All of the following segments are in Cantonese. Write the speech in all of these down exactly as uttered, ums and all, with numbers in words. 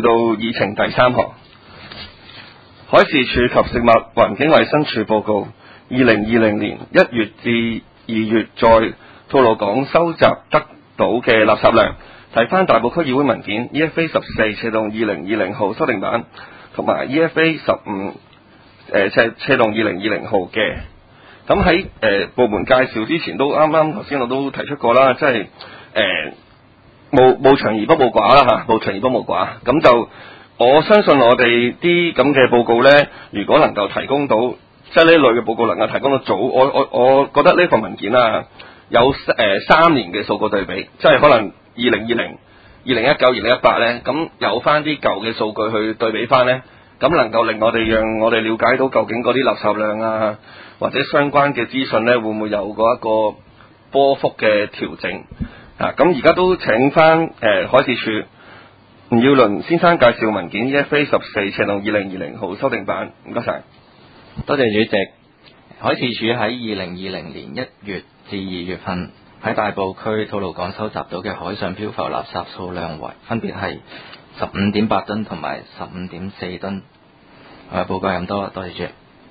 到議程第三項，海事處及食物環境衛生署報告二零二零年一月至二月在吐露港收集得到嘅垃圾量，睇返大埔區議會文件 E F A 十四斜動二零二零號修訂版同埋 E F A 十五誒斜斜動二零二零號嘅。咁喺誒部門介紹之前都啱啱頭先我都提出過啦，即係誒無無長而不無寡啦嚇，無長而不無寡。咁就我相信我哋啲咁嘅報告咧，如果能夠提供到即係呢類嘅報告能夠提供到早，我我我覺得呢份文件啊有誒、呃、三年嘅數據對比，即係可能二零二零、二零一九、二零一八咧，咁有翻啲舊嘅數據去對比翻咧，咁能夠令我哋讓我哋了解到究竟嗰啲垃圾量啊，或者相關嘅資訊咧，會唔會有嗰一個波幅嘅調整啊？咁而家都請翻誒、呃、海事處吳耀倫先生介紹文件 E F A 十四斜動二零二零號修訂版，唔該晒。 多謝主席。海事處喺二零二零年一月至二月份喺大埔區吐露港收集到嘅海上漂浮垃圾數量為分別係十五點八噸同埋十五點四噸。誒，報告咁多，多謝主席。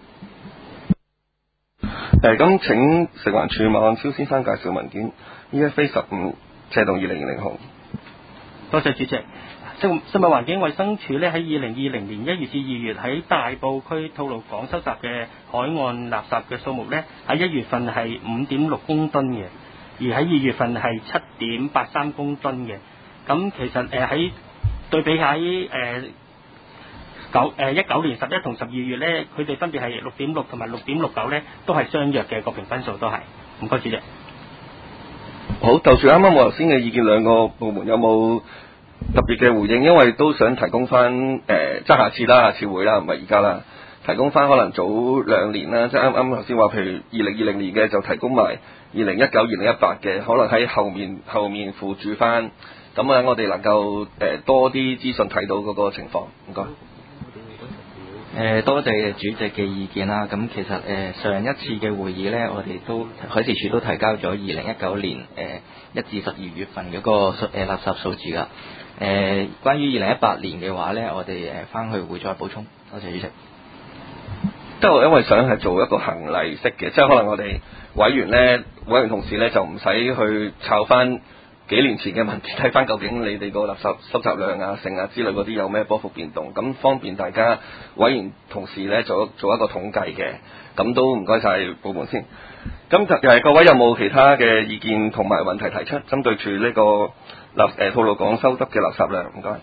誒，咁請食環署馬漢超先生介紹文件 E F A 十五斜動二零二零號。 多謝主席。食食物環境衛生署咧喺二零二零年一月至二月喺大埔區吐露港收集嘅海岸垃圾嘅數目咧，喺一月份係五點六公噸嘅，而喺二月份係七點八三公噸嘅。咁其實誒喺、呃、對比喺誒九誒一九年十一同十二月咧，佢哋分別係六點六同埋六點六九咧，都係相若嘅，個評分數都係。唔該主席。 好，就住啱啱我頭先嘅意見，兩個部門有冇特別嘅回應？因為都想提供翻誒，即係下次啦，下次會啦，唔係而家啦。提供翻可能早兩年啦，即係啱啱頭先話，譬如二零二零年嘅就提供埋二零一九、二零一八嘅，可能喺後面後面附註翻，咁啊，我哋能夠誒、呃、多啲資訊睇到嗰個情況。唔該。 誒、呃、多謝主席嘅意見啦。咁其實誒、呃、上一次嘅會議呢，我哋都海事處都提交咗二零一九年誒一、呃、至十二月份嗰、那個誒、呃、垃圾數字㗎。誒、呃、關於二零一八年嘅話呢，我哋誒翻去會再補充。多謝主席。 即係我因為想係做一個行例式嘅，即係可能我哋委員呢，委員同事呢，就唔使去抄翻幾年前嘅文件，睇翻究竟你哋個垃圾收集量啊、剩啊之類嗰啲有咩波幅變動，咁方便大家委員同事呢做做一個統計嘅。咁都唔該晒部門先。咁就係各位有冇其他嘅意見同埋問題提出，針對住呢個垃誒吐露港收得嘅垃圾量？唔該。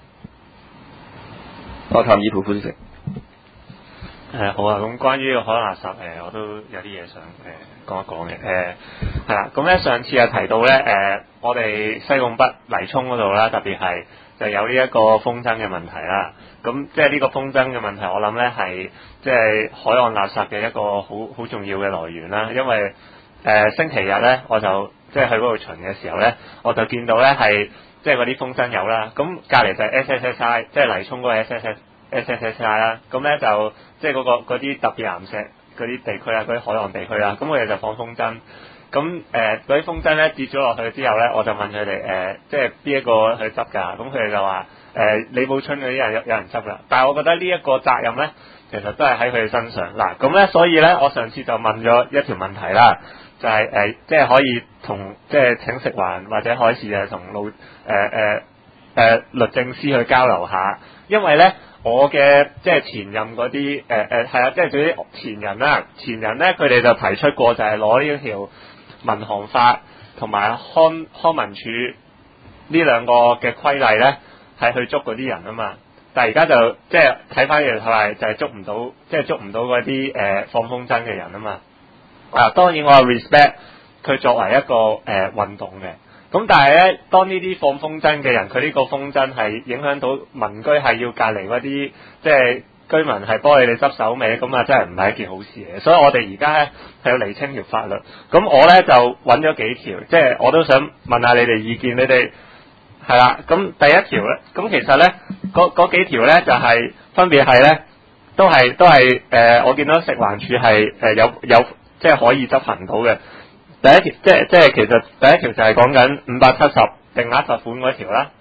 我譚以培副主席。 誒、呃、好啊，咁關於海洋垃圾誒、呃，我都有啲嘢想誒、呃、講一講嘅。誒係啦，咁咧上次啊提到咧誒、呃，我哋西貢北泥涌嗰度啦，特別係就有呢一個風箏嘅問題啦。咁即係呢個風箏嘅問題，我諗咧係即係海岸垃圾嘅一個好好重要嘅來源啦。因為誒、呃、星期日咧，我就即係去嗰度巡嘅時候咧，我就見到咧係即係嗰啲風箏友啦。咁隔離就係 S S S I， 即係泥涌嗰個 S S S S S S I 啦。咁咧就即係嗰個嗰啲特別岩石嗰啲地區啊，嗰啲海岸地區啦，咁我哋就放風箏。咁誒嗰啲風箏咧跌咗落去之後咧，我就問佢哋誒，即係邊一個去執㗎？咁佢哋就話誒李寶春嗰啲人有有人執啦。但係我覺得呢一個責任咧，其實都係喺佢哋身上。嗱，咁咧所以咧，我上次就問咗一條問題啦，就係、是、誒、呃，即係可以同即係請食環或者海事啊同路誒誒誒律政司去交流下，因為咧。我嘅即係前任嗰啲誒誒係啊，即係嗰啲前人啦，前人咧佢哋就提出過就係攞呢條民航法同埋康康文署呢兩個嘅規例咧，係去捉嗰啲人啊嘛。但係而家就即係睇翻嚟係就係捉唔到，即係捉唔到嗰啲誒放風箏嘅人啊嘛。啊，當然我係 respect 佢作為一個誒、呃、運動嘅。咁但係咧，當呢啲放風箏嘅人，佢呢個風箏係影響到民居，係要隔離嗰啲即係居民係幫你哋執手尾，咁啊真係唔係一件好事嘅。所以我哋而家咧係要釐清條法律。咁我咧就揾咗幾條，即係我都想問下你哋意見，你哋係啦。咁第一條咧，咁其實咧嗰嗰幾條咧就係、是、分別係咧，都係都係誒、呃，我見到食環署係誒有有即係可以執行到嘅。第一條即係即係其實第一條就係講緊五百七十定額罰款嗰條啦。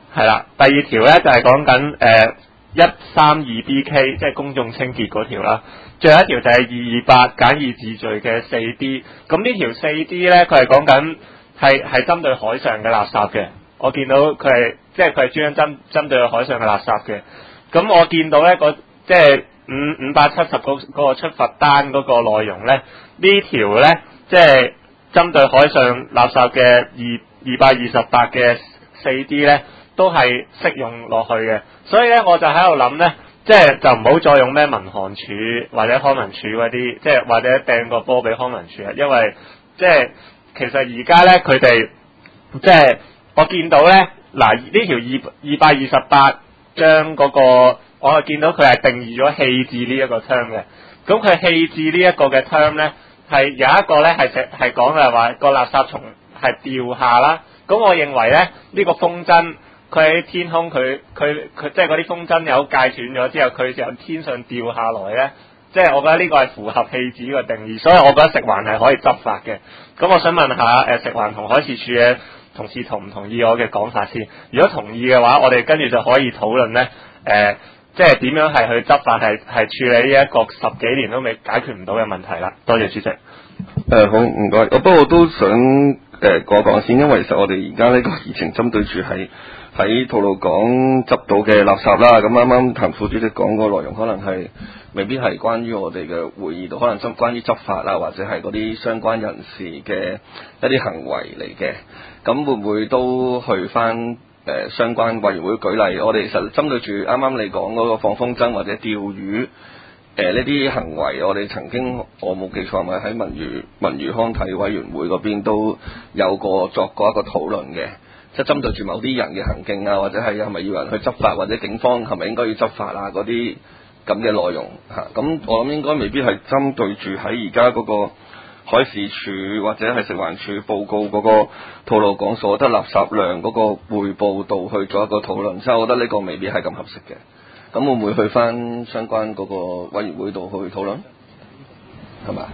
係啦，第二條咧就係講緊誒一三二 B K， 即係公眾清潔嗰條啦。最後一條就係二二八簡易治罪嘅四 D。咁呢條四 D 咧，佢係講緊係係針對海上嘅垃圾嘅。我見到佢係即係佢係專登針針對海上嘅垃圾嘅。咁我見到咧個即係五五百七十嗰嗰個出罰單嗰個內容咧，呢條咧即係針對海上垃圾嘅二二百二十八嘅四 D 咧，都係適用落去嘅。所以咧，我就喺度諗咧，即係就唔好再用咩民航處或者康文署嗰啲，即係或者掟個波俾康文署啊，因為即係其實而家咧佢哋即係我見到咧嗱呢條二二百二十八章嗰個，我係見到佢係定義咗棄置呢一個 term 嘅。咁佢棄置呢一個嘅 term 咧，係有一個咧係係講嘅話個垃圾蟲係掉下啦。咁我認為咧呢、呢個風箏佢喺天空，佢佢佢即係嗰啲風箏有戒斷咗之後，佢就由天上掉下來咧。即係我覺得呢個係符合棄置呢個定義，所以我覺得食環係可以執法嘅。咁我想問下誒、呃、食環同海事處嘅同事同唔同意我嘅講法先？如果同意嘅話，我哋跟住就可以討論咧誒。呃即係點樣係去執法，係係處理呢一個十幾年都未解決唔到嘅問題啦。多謝主席。誒、 呃、好唔該，我不過都想誒講講先，因為其實我哋而家呢個議程針對住係喺吐露港執到嘅垃圾啦。咁啱啱譚副主席講個內容，可能係未必係關於我哋嘅會議度，可能關關於執法啦，或者係嗰啲相關人士嘅一啲行為嚟嘅。咁會唔會都去翻？誒、呃、相關委員會舉例，我哋其實針對住啱啱你講嗰個放風箏或者釣魚誒呢啲行為，我哋曾經我冇記錯，係咪喺文娛文娛康體委員會嗰邊都有個作過一個討論嘅，即係針對住某啲人嘅行徑啊，或者係係咪要人去執法，或者警方係咪應該要執法啊嗰啲咁嘅內容嚇。咁、啊、我諗應該未必係針對住喺而家嗰個海事處或者係食環署報告嗰個吐露港所得垃圾量嗰個匯報度去做一個討論，所以我覺得呢個未必係咁合適嘅。咁會唔會去翻相關嗰個委員會度去討論？係咪？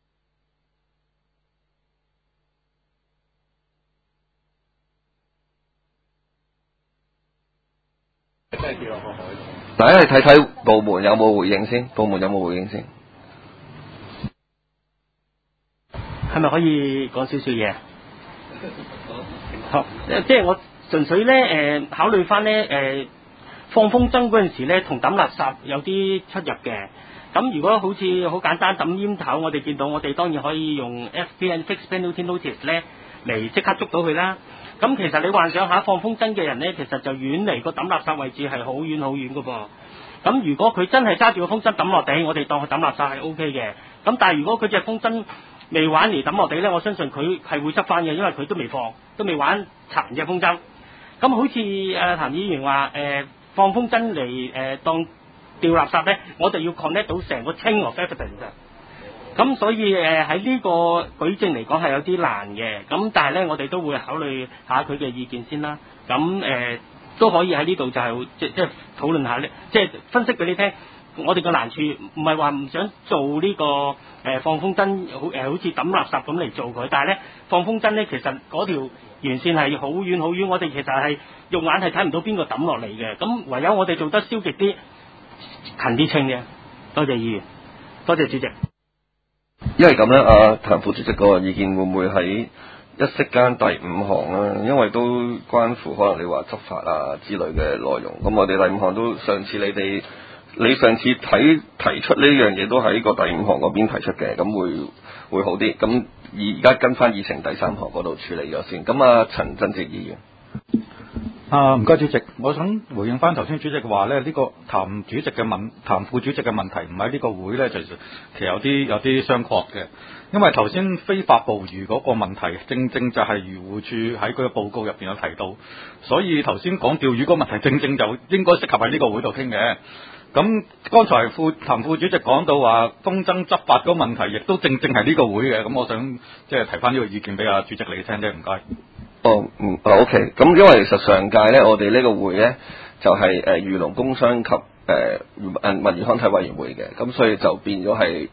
大家嚟睇睇部門有冇回應先，部門有冇回應先？ 係咪可以講少少嘢？好，即係我純粹咧誒、呃、考慮翻咧誒放風箏嗰陣時咧，同抌垃圾有啲出入嘅。咁如果好似好簡單抌煙頭，我哋見到我哋當然可以用 F P N Fixed Penalty Notice 咧嚟即刻捉到佢啦。咁其實你幻想下放風箏嘅人咧，其實就遠離個抌垃圾位置係好遠好遠㗎噃。咁如果佢真係揸住個風箏抌落地，我哋當佢抌垃圾係 O K 嘅。咁但係如果佢隻風箏未玩而抌落地咧，我相信佢係會執翻嘅，因為佢都未放，都未玩殘隻風箏。咁好似誒、呃、譚議員話誒、呃、放風箏嚟誒、呃、當掉垃圾咧，我哋要 connect 到成個 chain of evidence 啊。咁所以誒喺呢個舉證嚟講係有啲難嘅。咁但係咧，我哋都會考慮下佢嘅意見先啦。咁誒、呃、都可以喺呢度就係、是、即即係討論下咧，即係分析俾你聽。我哋嘅難處唔係話唔想做呢、這個誒、呃、放風箏，好誒好似抌垃圾咁嚟做佢，但係咧放風箏咧其實嗰條沿線係好遠好遠，我哋其實係用眼係睇唔到邊個抌落嚟嘅，咁唯有我哋做得消極啲、勤啲清嘅。多謝議員，多謝主席。 因為咁咧，阿譚副主席個意見會唔會喺一息間第五項咧？因為都關乎可能你話執法啊之類嘅內容。咁我哋第五項都上次你哋。你上次睇提出呢樣嘢都喺個第五項嗰邊提出嘅，咁會會好啲。咁而家跟翻議程第三項嗰度處理咗先。咁啊，陳振哲議員， 啊唔該主席，我想回應翻頭先主席話咧，呢、這個譚主席嘅問，譚副主席嘅問題唔喺呢個會咧，其實其實有啲有啲相確嘅。因為頭先非法捕魚嗰個問題，正正就係漁護處喺佢嘅報告入邊有提到，所以頭先講釣魚嗰個問題，正正就應該適合喺呢個會度傾嘅。咁剛才副譚副主席講到話風箏執法嗰個問題，亦都正正係呢個會嘅。咁我想即係提翻呢個意見俾阿主席你聽啫，唔該。 哦，嗯，哦 OK。咁因為其實上屆咧，我哋呢個會咧就係誒漁農工商及誒誒文娛康體委員會嘅，咁所以就變咗係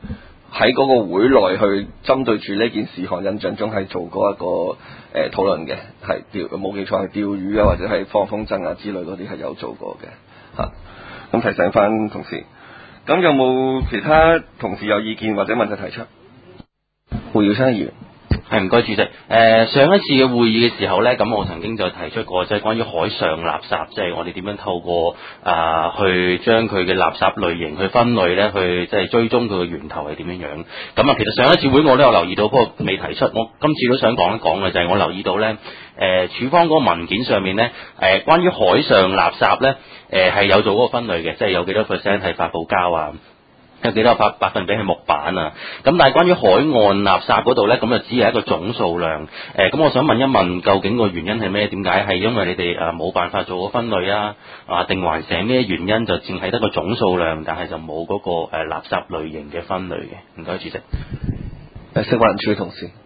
喺嗰個會內去針對住呢件事項，印象中係做過一個誒、呃、討論嘅，係釣冇記錯係釣魚啊，或者係放風箏啊之類嗰啲係有做過嘅嚇。咁、啊、提醒翻同事，咁有冇其他同事有意見或者問題提出？胡耀昌議員。 係唔該主席。誒、呃、上一次嘅會議嘅時候呢，咁我曾經就提出過，即係關於海上垃圾，即係我哋點樣透過啊、呃、去將佢嘅垃圾類型去分類呢，去即係追蹤佢嘅源頭係點樣樣。咁啊，其實上一次會我都有留意到，不過未提出。我今次都想講一講嘅就係、是、我留意到呢，誒、呃、署方嗰個文件上面呢，誒、呃、關於海上垃圾呢，誒、呃、係有做嗰個分類嘅，即係有幾多 percent 係發泡膠啊。有幾多百百分比係木板啊？咁但係關於海岸垃圾嗰度呢，咁就只係一個總數量。誒、呃，咁我想問一問，究竟個原因係咩？點解係因為你哋誒冇辦法做個分類啊？啊，定還是咩原因就淨係得個總數量，但係就冇嗰、那個誒、呃、垃圾類型嘅分類嘅？唔該，主席。 誒，食環署嘅同事。 誒、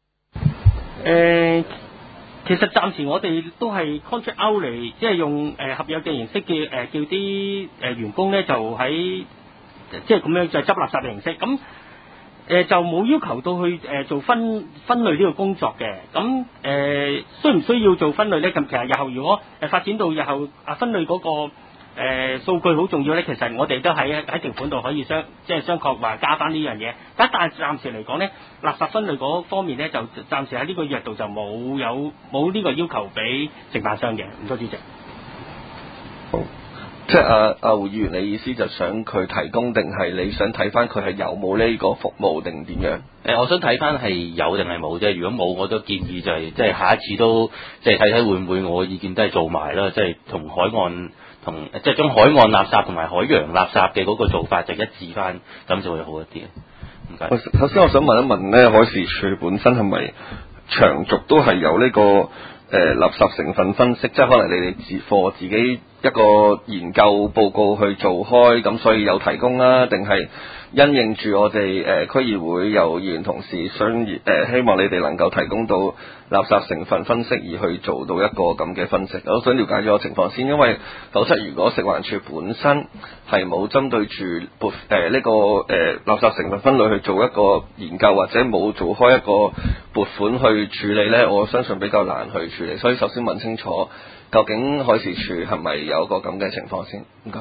呃，其實暫時我哋都係 contract out 嚟，即係用誒合約嘅形式叫誒、呃、叫啲誒員工咧就喺。即係咁樣就係執垃圾嘅形式，咁誒、呃、就冇要求到去誒、呃、做分分類呢個工作嘅。咁誒、呃、需唔需要做分類咧？咁其實日後如果誒發展到日後啊分類嗰、那個誒、呃、數據好重要咧，其實我哋都喺喺條款度可以相即係相確話加翻呢樣嘢。但係暫時嚟講咧，垃圾分類嗰方面咧就暫時喺呢個約度就冇有冇呢個要求俾承辦商嘅。唔該，主席。 好。即係阿阿胡議員，你意思就想佢提供，定係你想睇翻佢係有冇呢個服務定點樣？誒、 呃，我想睇翻係有定係冇啫。如果冇，我都建議就係、是、即係下一次都即係睇睇會唔會我嘅意見都係做埋啦。即係同海岸同即係將海岸垃圾同埋海洋垃圾嘅嗰個做法就一致翻，咁就會好一啲。唔該。 首先我想問一問咧，海事處本身係咪長續都係有呢、這個？誒、呃、垃圾成分分析，即係可能你哋自貨自己一個研究報告去做開，咁所以有提供啦，定係因應住我哋誒、呃、區議會有議員同事想誒、呃、希望你哋能夠提供到垃圾成分分析而去做到一個咁嘅分析。我想了解咗個情況先，因為否則如果食環署本身係冇針對住撥誒呢個誒、呃、垃圾成分分類去做一個研究，或者冇做開一個撥款去處理呢，我相信比較難去處理。所以首先問清楚，究竟海事處係咪有個咁嘅情況先？唔該。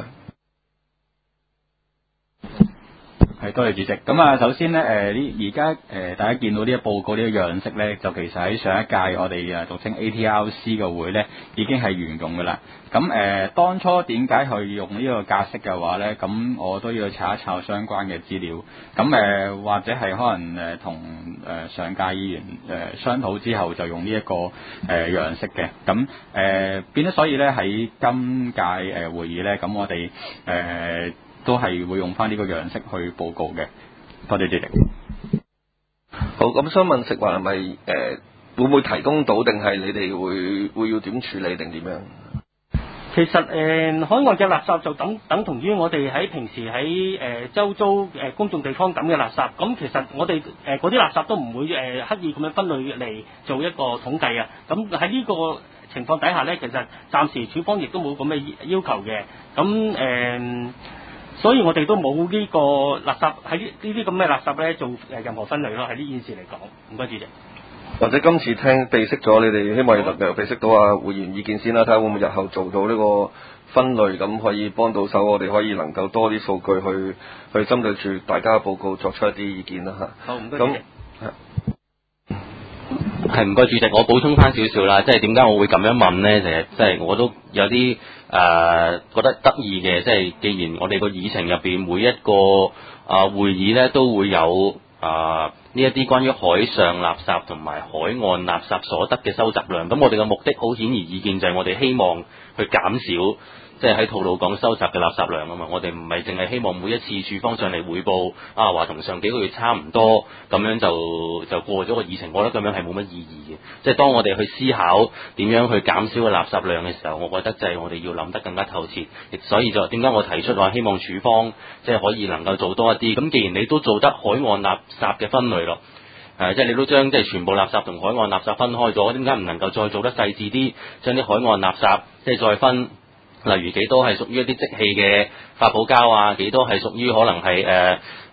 係，多謝主席。咁啊，首先咧，誒呢而家誒大家見到呢個報告呢個樣式咧，就其實喺上一屆我哋誒俗稱 A T R C 嘅會咧，已經係沿用㗎啦。咁誒、呃、當初點解去用呢個格式嘅話咧？咁我都要查一查相關嘅資料。咁誒、呃、或者係可能誒同誒上屆議員誒、呃、商討之後，就用呢、這、一個誒、呃、樣式嘅。咁誒、呃、變咗，所以咧喺今屆誒會議咧，咁我哋誒。呃都係會用翻呢個樣式去報告嘅。多謝主席。 好，咁想問食環係咪誒會唔會提供到，定係你哋會會要點處理定點樣？ 其實誒、呃、海岸嘅垃圾就等等同於我哋喺平時喺誒、呃、周遭誒、呃、公眾地方抌嘅垃圾。咁其實我哋誒嗰啲垃圾都唔會誒、呃、刻意咁樣分類嚟做一個統計啊。咁喺呢個情況底下咧，其實暫時署方亦都冇咁嘅要求嘅。咁誒。呃所以我哋都冇呢個垃圾喺呢呢啲咁嘅垃圾咧做誒任何分類咯，喺呢件事嚟講。唔該主席。 或者今次聽備悉咗，你哋希望能夠備悉到啊會員意見先啦，睇下會唔會日後做到呢個分類，咁可以幫到手，我哋可以能夠多啲數據去去針對住大家嘅報告作出一啲意見啦嚇。 好，唔該主席。 係唔該主席，我補充翻少少啦，即係點解我會咁樣問呢？其實即係我都有啲誒、呃、覺得得意嘅，即係既然我哋個議程入邊每一個啊、呃、會議呢都會有啊呢一啲關於海上垃圾同埋海岸垃圾所得嘅收集量，咁我哋嘅目的好顯而易見就係我哋希望去減少。即係喺吐露港收集嘅垃圾量啊嘛，我哋唔係淨係希望每一次署方上嚟匯報啊，話同上幾個月差唔多，咁樣就就過咗個議程，我覺得咁樣係冇乜意義嘅。即係當我哋去思考點樣去減少個垃圾量嘅時候，我覺得就係我哋要諗得更加透徹。所以就點解我提出話希望署方即係可以能夠做多一啲。咁既然你都做得海岸垃圾嘅分類咯，誒即係你都將即係全部垃圾同海岸垃圾分開咗，點解唔能夠再做得細緻啲，將啲海岸垃圾即係再分？例如幾多係屬於一啲即棄嘅發泡膠啊？幾多係屬於可能係誒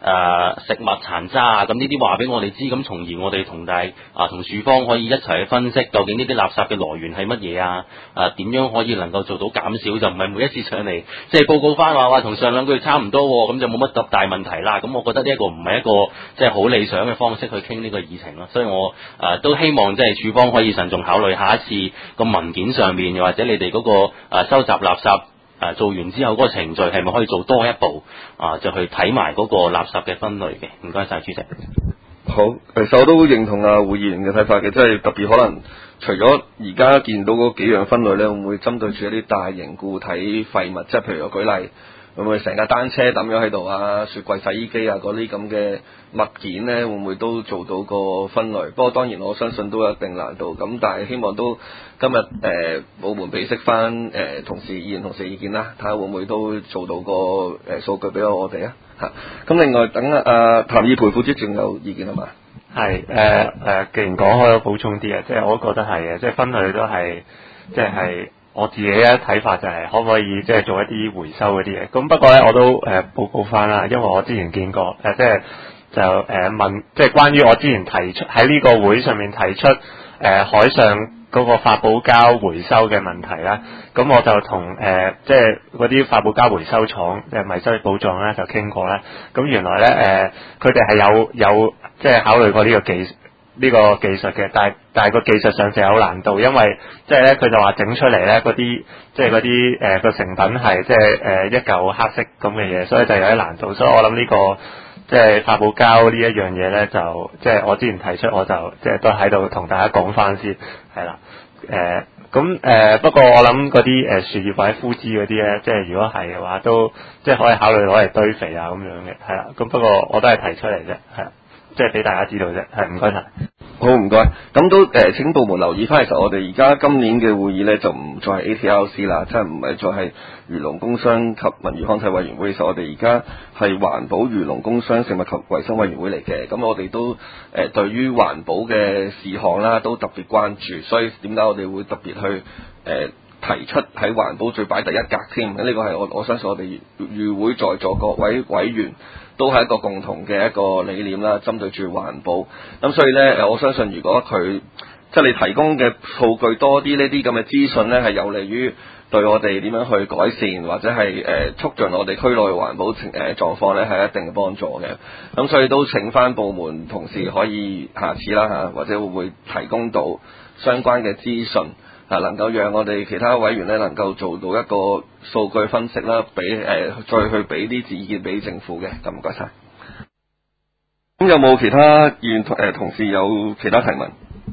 呃、食物殘渣啊，咁呢啲話俾我哋知，咁從而我哋同大啊同署方可以一齊去分析究竟呢啲垃圾嘅來源係乜嘢啊？啊點樣可以能夠做到減少，就唔係每一次上嚟即係報告翻話話同上兩個月差唔多，咁就冇乜特大問題啦。咁我覺得呢一個唔係一個即係好理想嘅方式去傾呢個議程咯，所以我誒、呃、都希望即係署方可以慎重考慮下一次個文件上面，又或者你哋嗰、那個誒、呃、收集垃圾誒、呃、做完之後嗰個程序係咪可以做多一步啊、呃？就去睇埋嗰個垃圾嘅分類嘅。唔該晒主席。 好，其實我都認同啊胡議員嘅睇法嘅，即係特別可能除咗而家見到嗰幾樣分類咧，會唔會針對住一啲大型固體廢物，即係譬如我舉例，會唔會成架單車抌咗喺度啊、雪櫃、洗衣機啊嗰啲咁嘅物件咧，會唔會都做到個分類？不過當然我相信都有一定難度，咁但係希望都今日誒、呃、部門俾識翻誒同事議員同事意見啦，睇下會唔會都做到個誒、呃、數據俾我哋啊嚇。咁另外等阿譚以培副主席仲有意見係嘛？ 係誒誒，既然講開，我補充啲啊，即係我都覺得係嘅，即係分類都係即係我自己嘅睇法就係可唔可以即係做一啲回收嗰啲嘢。咁不過咧我都誒、呃、報告翻啦，因為我之前見過誒、呃、即係就誒、呃、問，即係關於我之前提出喺呢個會上面提出誒、呃、海上嗰個發泡膠回收嘅問題啦，咁我就同誒、呃、即係嗰啲發泡膠回收廠，即係米收寶藏咧就傾過啦。咁原來咧誒佢哋係有有即係考慮過呢個技呢、呢個技術嘅，但係但係個技術上就有難度，因為即係咧佢就話整出嚟咧嗰啲即係嗰啲誒個成品係即係誒一嚿黑色咁嘅嘢，所以就有啲難度。所以我諗呢、呢個即係發泡膠呢一樣嘢咧，就即係我之前提出，我就即係都喺度同大家講翻先，係啦，誒咁誒不過我諗嗰啲誒樹葉或者枯枝嗰啲咧，即係如果係嘅話，都即係可以考慮攞嚟堆肥啊咁樣嘅，係啦，咁不過我都係提出嚟啫，係啦，即係俾大家知道啫，係唔該晒。 好唔該，咁都誒、呃、請部門留意翻，其實我哋而家今年嘅會議咧就唔再係 A T L C 啦，即係唔係再係漁農工商及文娛康體委員會，其實我哋而家係環保漁農工商食物及衛生委員會嚟嘅。咁我哋都誒、呃、對於環保嘅事項啦都特別關注，所以點解我哋會特別去誒、呃、提出喺環保最擺第一格添？呢、這個係我我相信我哋與會在座各位委員都係一個共同嘅一個理念啦，針對住環保。咁所以咧，誒我相信如果佢即係你提供嘅數據多啲，呢啲咁嘅資訊咧，係有利於對我哋點樣去改善或者係誒、呃、促進我哋區內環保情誒狀況咧，係一定嘅幫助嘅。咁所以都請翻部門同事可以下次啦嚇，或者會唔會提供到相關嘅資訊啊，能夠讓我哋其他委員咧能夠做到一個數據分析啦，俾誒、呃、再去俾啲意見俾政府嘅。咁唔該晒。咁有冇其他議員誒同事有其他提問？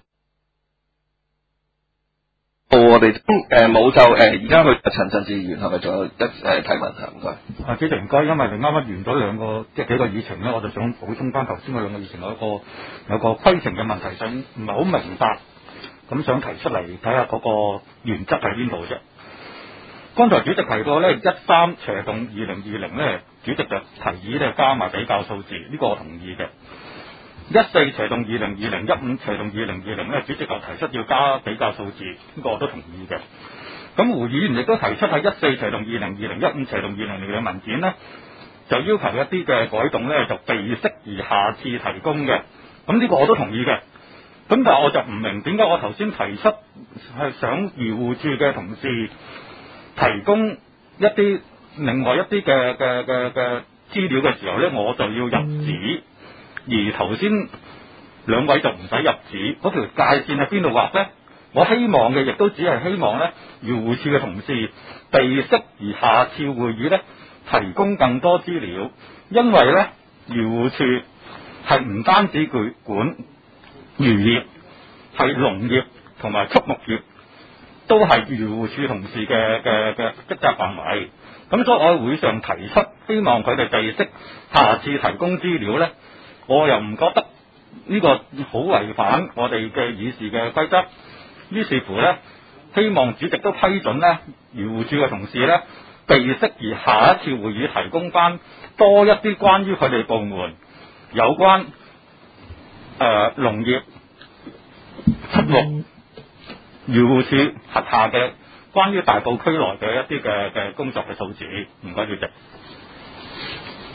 我哋誒冇就誒而家去陳振志議員係咪仲有一誒、呃、提問啊？唔該。 啊，主席唔該，因為你啱啱完咗兩個即係幾個議程咧，我就想補充翻頭先嗰兩個議程有一個有個規程嘅問題，想唔係好明白，咁想提出嚟睇下嗰個原則喺邊度啫。剛才主席提過咧，一三斜動二零二零咧，主席就提議咧加埋比較數字，呢、這個我同意嘅。一四斜動二零二零，一五斜動二零二零咧，主席就提出要加比較數字，呢、這個我都同意嘅。咁胡議員亦都提出喺一四斜動二零二零，一五斜動二零二零嘅文件咧，就要求一啲嘅改動咧就被適宜下次提供嘅。咁呢個我都同意嘅。咁但係我就唔明點解我頭先提出係想漁護處嘅同事提供一啲另外一啲嘅嘅嘅嘅資料嘅時候咧，我就要入紙。而頭先兩位就唔使入紙，嗰條界線喺邊度畫咧？我希望嘅亦都只係希望咧，漁護處嘅同事被適宜下次會議咧提供更多資料，因為咧漁護處係唔單止佢管漁業，係農業同埋畜牧業都係漁護處同事嘅嘅嘅職責範圍。咁所以我喺會上提出，希望佢哋被適下次提供資料咧。我又唔覺得呢個好違反我哋嘅議事嘅規則，於是乎咧，希望主席都批准咧，漁護處嘅同事咧，被適宜下一次會議提供翻多一啲關於佢哋部門有關誒、呃、農業、畜牧、漁護處轄下嘅關於大埔區內嘅一啲嘅嘅工作嘅數字。唔該，主席。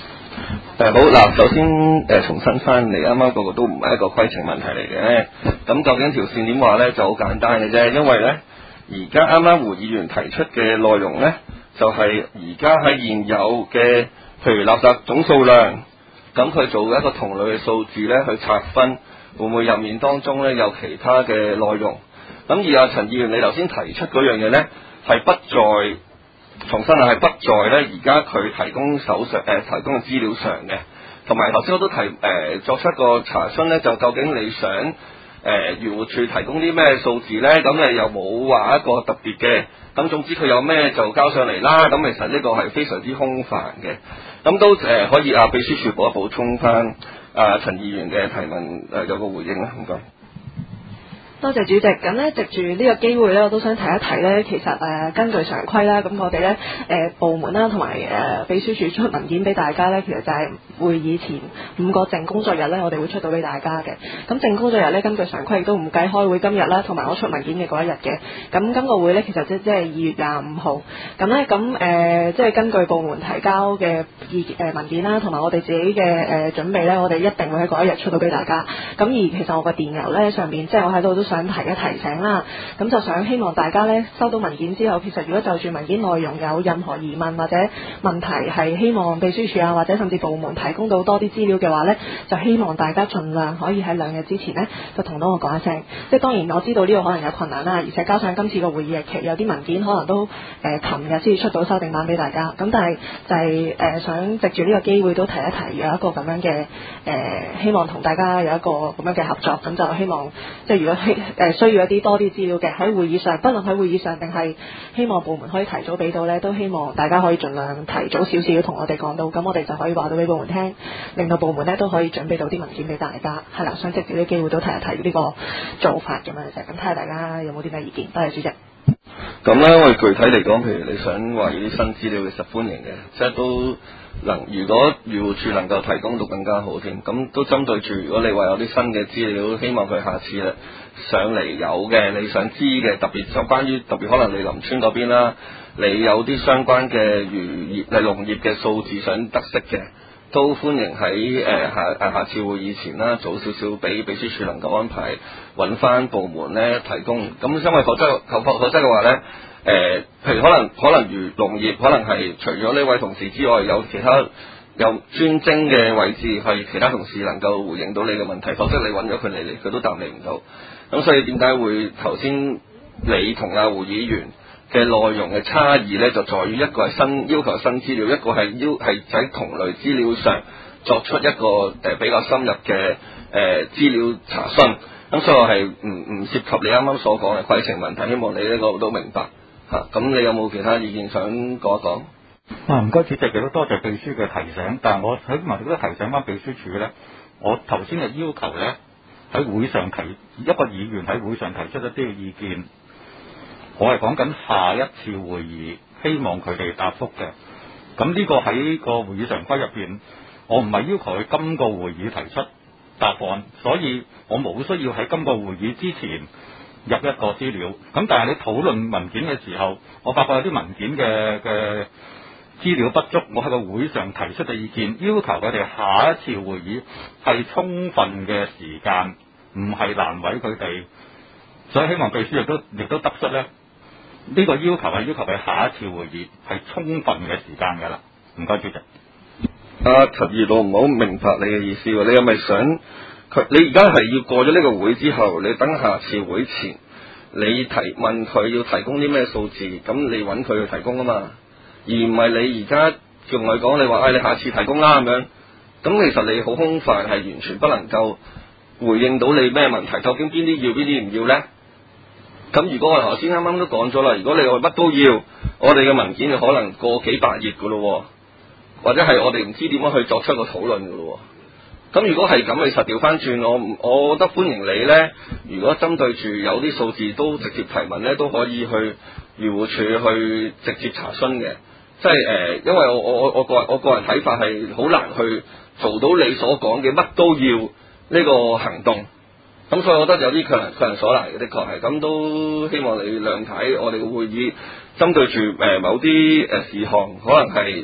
誒好嗱，首先誒重新翻嚟，啱啱個個都唔係一個規程問題嚟嘅。咁究竟條線點話咧就好簡單嘅啫，因為咧而家啱啱胡議員提出嘅內容咧，就係而家喺現有嘅譬如垃圾總數量，咁佢做一個同類嘅數字咧去拆分，會唔會入面當中咧有其他嘅內容？咁而阿陳議員你頭先提出嗰樣嘢咧，係不在。重新係不在咧，而家佢提供手上誒、呃、提供嘅資料上嘅，同埋頭先我都提誒、呃、作出個查詢咧，就究竟你想誒漁護署提供啲咩數字咧？咁你又冇話一個特別嘅，咁總之佢有咩就交上嚟啦。咁其實呢個係非常之空泛嘅，咁都誒、呃、可以啊秘書處補一補充翻啊陳議員嘅提問誒、呃、有個回應啦，唔該。 多謝主席，咁咧藉住呢個機會咧，我都想提一提咧，其實誒、呃、根據常規啦，咁我哋咧誒部門啦，同埋誒秘書處出文件俾大家咧，其實就係會議前五個淨工作日咧，我哋會出到俾大家嘅。咁淨工作日咧，根據常規亦都唔計開會今日啦，同埋我出文件嘅嗰一日嘅。咁今個會咧，其實即即係二月廿五號。咁咧咁誒，即係根據部門提交嘅意誒文件啦，同埋我哋自己嘅誒、呃、準備咧，我哋一定會喺嗰一日出到俾大家。咁而其實我個電郵咧上面，即係我喺度都想提一提醒啦，咁就想希望大家咧收到文件之後，其實如果就住文件內容有任何疑問或者問題，係希望秘書處啊或者甚至部門提供到多啲資料嘅話咧，就希望大家盡量可以喺兩日之前咧就同到我講一聲。即係當然我知道呢個可能有困難啦，而且加上今次個會議日期有啲文件可能都誒琴日先至出到修訂版俾大家，咁但係就係、是、誒、呃、想藉住呢個機會都提一提有一個咁樣嘅誒、呃、希望同大家有一個咁樣嘅合作，咁就希望即係如果希誒。呃需要一啲多啲資料嘅喺會議上，不論喺會議上定係希望部門可以提早俾到呢，都希望大家可以盡量提早少少同我哋講到，咁我哋就可以話到俾部門聽，令到部門呢都可以準備到啲文件俾大家。係啦，想藉住啲機會都提一提呢個做法咁樣嘅啫。咁睇下大家有冇啲咩意見？多謝主席。 咁咧，我哋具體嚟講，譬如你想話要啲新資料，其實歡迎嘅，即係都能。如果漁護署能夠提供到更加好添，咁都針對住。如果你話有啲新嘅資料，希望佢下次咧上嚟有嘅，你想知嘅，特別就關於特別可能你林村嗰邊啦，你有啲相關嘅漁業、誒農業嘅數字想得悉嘅，都歡迎喺誒、呃、下誒下次會議前啦，早少少俾秘書處能夠安排揾翻部門咧提供。咁因為否則否否則嘅話咧，誒、呃、譬如可能可能漁農業可能係除咗呢位同事之外，有其他有專精嘅位置係其他同事能夠回應到你嘅問題，否則你揾咗佢嚟嚟，佢都答你唔到。咁所以點解會頭先你同阿胡議員嘅內容嘅差異咧，就在於一個係新要求新資料，一個係要係喺同類資料上作出一個誒、呃、比較深入嘅誒資料查詢。咁所以我係唔唔涉及你啱啱所講嘅規程問題，希望你呢個都明白嚇。咁、啊、你有冇其他意見想講一講？ 啊，唔該主席，亦都多謝秘書嘅提醒。但係我喺埋都提醒翻秘書處咧，我頭先嘅要求咧喺會上提一個議員喺會上提出一啲嘅意見。我係講緊下一次會議，希望佢哋答覆嘅。咁呢個喺個會議常規入邊，我唔係要求佢今個會議提出答案，所以我冇需要喺今個會議之前入一個資料。咁但係你討論文件嘅時候，我發覺有啲文件嘅嘅資料不足，我喺個會上提出嘅意見，要求佢哋下一次會議係充分嘅時間，唔係難為佢哋。所以希望秘書亦都亦都得出咧。呢個要求係要求佢下一次會議係充分嘅時間㗎啦，唔該主席。 阿陳二老唔好明白你嘅意思喎，你係咪想佢？你而家係要過咗呢個會之後，你等下次會前，你提問佢要提供啲咩數字，咁你揾佢去提供啊嘛，而唔係你而家叫我講你話，唉、哎，你下次提供啦咁樣，咁其實你好空泛，係完全不能夠回應到你咩問題，究竟邊啲要邊啲唔要咧？咁如果我頭先啱啱都講咗啦，如果你話乜都要，我哋嘅文件就可能過幾百頁噶咯，或者係我哋唔知點樣去作出一個討論噶咯。咁如果係咁，你實調翻轉，我我覺得歡迎你呢。如果針對住有啲數字都直接提問呢，都可以去漁護署去直接查詢嘅。即係誒、呃，因為我我我個人我個人睇法係好難去做到你所講嘅乜都要呢個行動。咁所以我覺得有啲強人強人所難嘅，的確係咁，都希望你諒解我哋嘅會議針對住誒某啲誒事項，可能係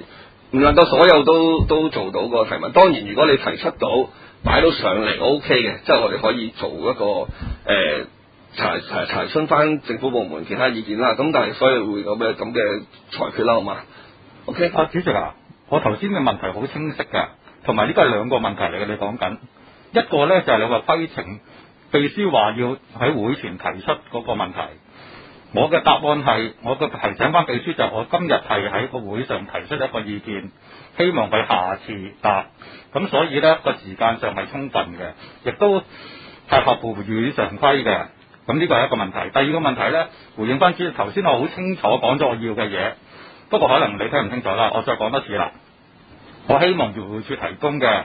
唔能夠所有都都做到個提問。當然，如果你提出到擺到上嚟 O K 嘅，即係我哋可以做一個誒、呃、查查查詢翻政府部門其他意見啦。咁但係所以會有咩咁嘅裁決啦，好嘛 ？O K。 啊，主席啊，我頭先嘅問題好清晰嘅，同埋呢個係兩個問題嚟嘅。你講緊一個咧就係、是、你話規程秘書話要喺會前提出嗰個問題。我嘅答案係，我嘅提醒翻秘書就係我今日係喺個會上提出一個意見，希望佢下次答。咁所以咧個時間上係充分嘅，亦都係合乎會常規嘅。咁呢個係一個問題。第二個問題咧，回應翻主席頭先我好清楚講咗我要嘅嘢，不過可能你聽唔清楚啦，我再講多次啦。我希望漁護署提供嘅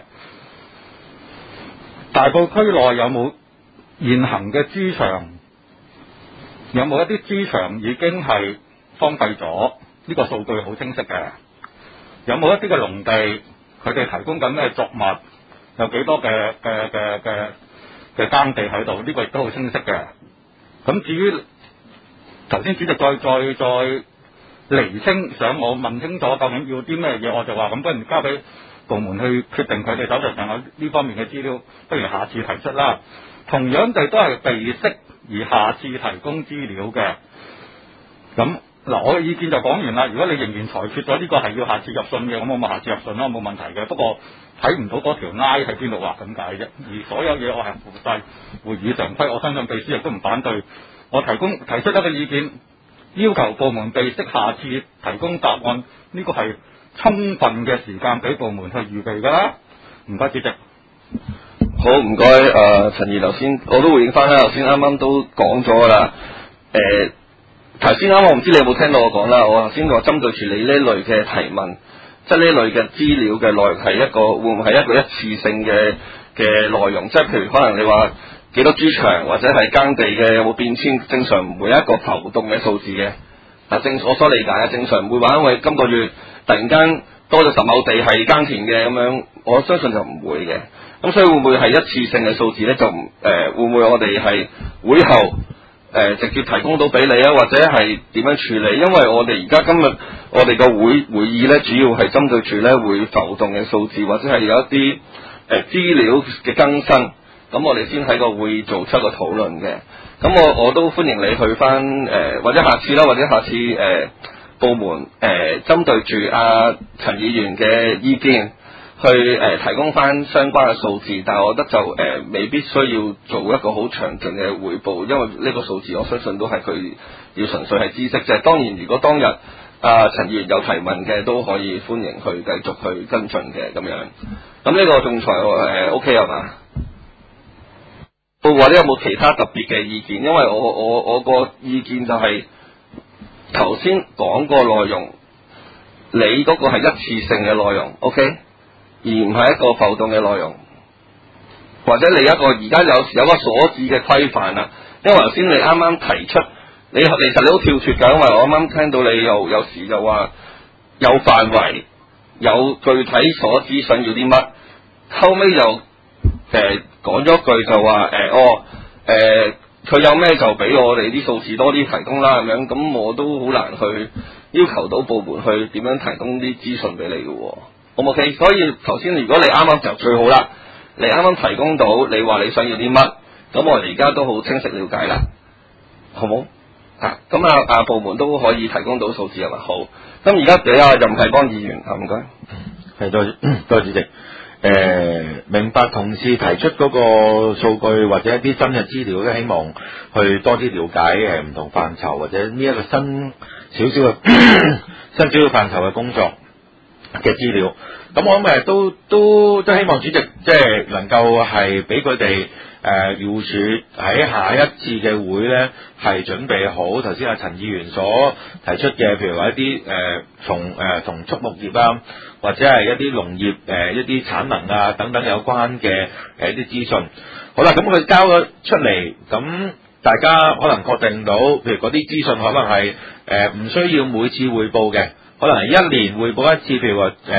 大埔區內有冇現行嘅豬場？有冇一啲豬場已經係荒廢咗？呢個數據好清晰嘅。有冇一啲嘅農地，佢哋提供緊咩作物？有幾多嘅嘅嘅嘅嘅耕地喺度？呢個亦都好清晰嘅。咁至於頭先主席再再再釐清，想我問清楚究竟要啲咩嘢，我就話咁不如交俾部門去決定佢哋手頭上有呢方面嘅資料，不如下次提出啦。同樣地都係備悉而下次提供資料嘅。咁嗱，我嘅意見就講完啦。如果你仍然裁決咗呢個係要下次入信嘅，咁我咪下次入信啦，冇問題嘅。不過睇唔到嗰條 line 喺邊度畫咁解啫。而所有嘢我係附晒會議常規，我相信秘書亦都唔反對。我提供提出一個意見，要求部門備悉下次提供答案，呢個係充分嘅時間俾部門去預備㗎啦。唔該，主席。 好，唔該，誒、呃、陳儀頭先我都回應翻啦，頭先啱啱都講咗啦。誒頭先啱我唔知你有冇聽到我講啦，我頭先話針對住你呢類嘅提問，即係呢類嘅資料嘅內容係一個會唔會係一個一次性嘅嘅內容？即係譬如可能你話幾多豬場或者係耕地嘅有冇變遷，正常唔會有一個浮動嘅數字嘅。嗱，正我所理解啊，正常唔會話因為今個月突然間多咗十畝地係耕田嘅咁樣，我相信就唔會嘅。咁所以會唔會係一次性嘅數字咧？就唔誒、呃、會唔會我哋係會後誒、呃、直接提供到俾你啊？或者係點樣處理？因為我哋而家今日我哋個會會議咧，主要係針對住咧會浮動嘅數字，或者係有一啲誒資料嘅更新，咁我哋先喺個會做出一個討論嘅。咁我我都歡迎你去翻誒、呃，或者下次啦，或者下次誒、呃、部門誒、呃、針對住阿陳議員嘅意見。去誒、呃、提供翻相關嘅數字，但係我覺得就誒、呃、未必需要做一個好詳盡嘅彙報，因為呢個數字我相信都係佢要純粹係知識啫。當然，如果當日阿陳議員有提問嘅，都可以歡迎去繼續去跟進嘅咁樣。咁呢個仲裁誒 O K 係嘛？或者有冇其他特別嘅意見？因為我我我個意見就係頭先講個內容，你嗰個係一次性嘅內容 ，O K？而唔係一個浮動嘅內容，或者你一個而家有有個所指嘅規範啦。因為頭先你啱啱提出，你其實你好跳脫㗎，因為我啱啱聽到你又有時就話有範圍、有具體所指想要啲乜，後尾又誒講咗句就話誒、呃、哦誒佢、呃、有咩就俾我哋啲數字多啲提供啦咁樣，咁我都好難去要求到部門去點樣提供啲資訊俾你嘅喎。好 OK，所以頭先如果你啱啱就最好啦，你啱啱提供到你話你想要啲乜，咁我哋而家都好清晰了解啦，好冇？啊，咁啊啊部門都可以提供到數字係咪？好，咁而家俾阿任啟邦議員啊，唔該。 係多謝多謝主席。誒、呃，明白同事提出嗰個數據或者一啲真嘅資料咧，希望去多啲了解誒唔同範疇或者呢一個新少少嘅新少少範疇嘅工作嘅資料，咁我諗誒都都都希望主席即係能夠係俾佢哋誒漁護署喺下一次嘅會咧係準備好頭先阿陳議員所提出嘅，譬如話一啲誒從誒同畜牧業啊，或者係一啲農業誒、呃、一啲產能啊等等有關嘅誒一啲資訊。好啦，咁佢交咗出嚟，咁大家可能確定到，譬如嗰啲資訊可能係誒唔需要每次匯報嘅。可能係一年匯報一次，譬如話誒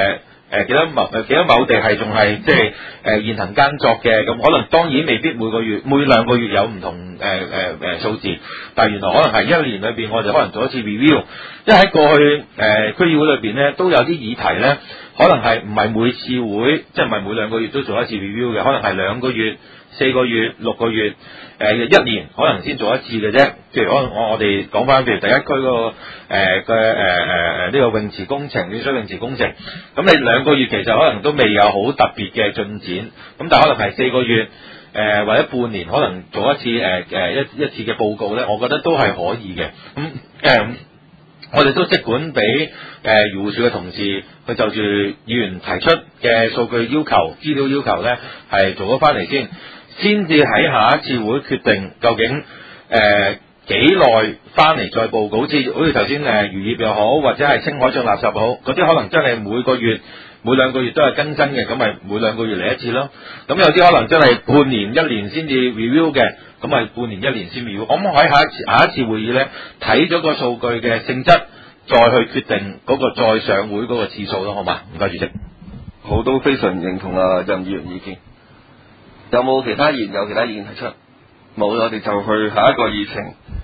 誒幾多某誒幾多某地係仲係即係誒現行耕作嘅，咁可能當然未必每個月每兩個月有唔同誒誒誒數字，但係原來可能係一年裏邊我哋可能做一次 review，因為喺過去誒、呃、區議會裏邊咧都有啲議題咧，可能係唔係每次會即係唔係每兩個月都做一次 review 嘅，可能係兩個月、四個月、六個月。誒、呃、一年可能先做一次嘅啫，譬如可能我我哋講翻，譬如第一區嗰、那個誒嘅誒誒誒呢個泳池工程，暖水泳池工程，咁你兩個月其實可能都未有好特別嘅進展，咁但係可能係四個月誒、呃、或者半年，可能做一次誒誒、呃、一一次嘅報告咧，我覺得都係可以嘅。咁、嗯、誒、呃，我哋都即管俾誒漁護署嘅同事去就住議員提出嘅數據要求、資料要求咧，係做咗翻嚟先。先至喺下一次會決定究竟誒幾耐翻嚟再報告，好似好似頭先誒漁業又好，或者係清海醬垃圾又好，嗰啲可能真係每個月每兩個月都係更新嘅，咁咪每兩個月嚟一次咯。咁有啲可能真係半年一年先至 review 嘅，咁咪半年一年先 review。我可唔可以喺下一次下一次會議咧睇咗個數據嘅性質，再去決定嗰個再上會嗰個次數咯，好嘛？唔該，主席。 好，都非常認同啊任議員意見。有冇其他議員有其他意見提出？冇，我哋就去下一個議程。